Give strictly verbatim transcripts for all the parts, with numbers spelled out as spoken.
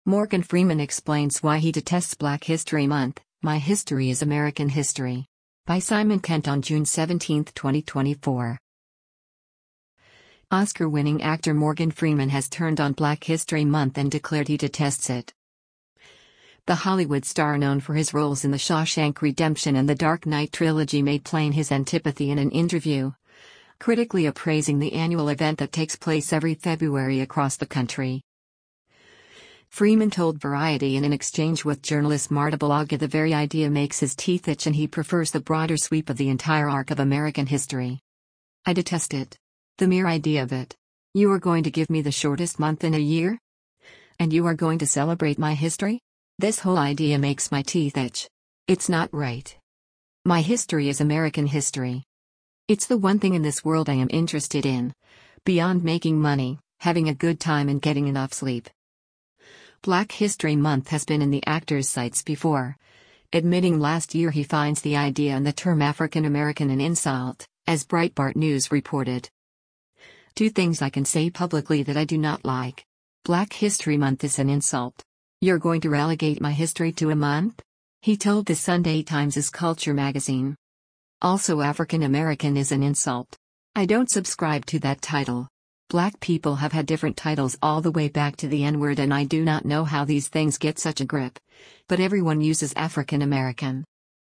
Morgan Freeman explains why he detests Black History Month. My History is American History. By Simon Kent on June seventeenth, twenty twenty-four. Oscar-winning actor Morgan Freeman has turned on Black History Month and declared he detests it. The Hollywood star, known for his roles in The Shawshank Redemption and The Dark Knight trilogy, made plain his antipathy in an interview, critically appraising the annual event that takes place every February across the country. Freeman told Variety in an exchange with journalist Marta Balaga the very idea makes his teeth itch and he prefers the broader sweep of the entire arc of American history. I detest it. The mere idea of it. You are going to give me the shortest month in a year? And you are going to celebrate my history? This whole idea makes my teeth itch. It's not right. My history is American history. It's the one thing in this world I am interested in, beyond making money, having a good time and getting enough sleep. Black History Month has been in the actor's sights before, admitting last year he finds the idea and the term African American an insult, as Breitbart News reported. Two things I can say publicly that I do not like. Black History Month is an insult. You're going to relegate my history to a month? He told the Sunday Times' Culture magazine. Also, African American is an insult. I don't subscribe to that title. Black people have had different titles all the way back to the N-word, and I do not know how these things get such a grip. But everyone uses African American.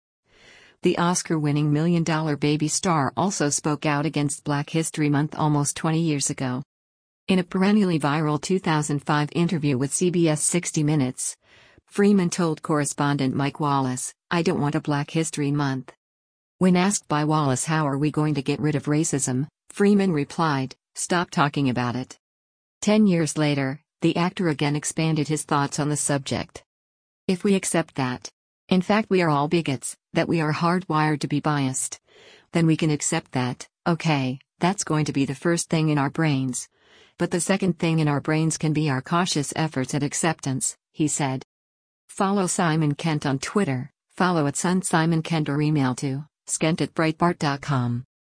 The Oscar-winning Million Dollar Baby star also spoke out against Black History Month almost twenty years ago. In a perennially viral two thousand five interview with C B S sixty minutes, Freeman told correspondent Mike Wallace, "I don't want a Black History Month." When asked by Wallace how are we going to get rid of racism, Freeman replied, "Stop talking about it." Ten years later, the actor again expanded his thoughts on the subject. If we accept that, in fact we are all bigots, that we are hardwired to be biased, then we can accept that, okay, that's going to be the first thing in our brains. But the second thing in our brains can be our cautious efforts at acceptance, he said. Follow Simon Kent on Twitter, follow at Sun Simon Kent or email to skent at breitbart dot com.